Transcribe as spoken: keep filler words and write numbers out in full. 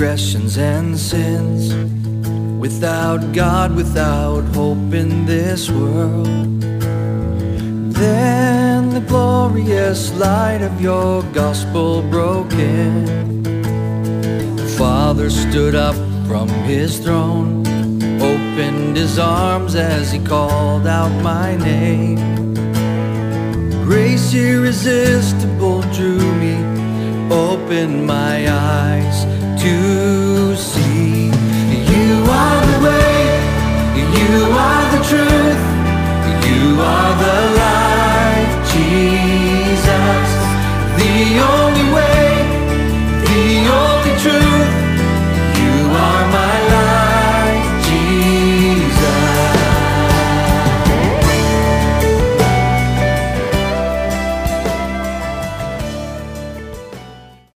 transgressions and sins, without God, without hope in this world. Then the glorious light of your gospel broke in. The Father stood up from his throne, opened his arms as he called out my name. Grace irresistible drew me, opened my eyes to see. You are the way, you are the truth, you are the life, Jesus, the only